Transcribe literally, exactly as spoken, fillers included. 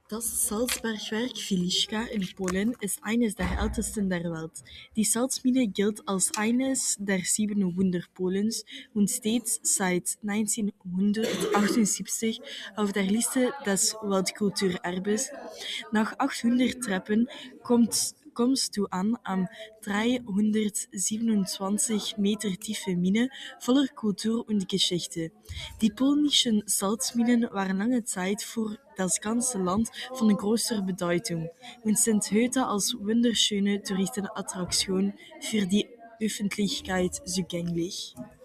Das Salzbergwerk Wieliczka in Polen ist eines der ältesten der Welt. Die Salzmine gilt als eines der sieben Wunder Polens und steht seit neunzehnhundertachtundsiebzig auf der Liste des Weltkulturerbes. Nach achthundert Treppen kommt kommst du an am dreihundertsiebenundzwanzig Meter tiefe Mine voller Kultur und Geschichte. Die polnischen Salzminen waren lange Zeit für das ganze Land von großer Bedeutung und sind heute als wunderschöne Touristenattraktion für die Öffentlichkeit zugänglich.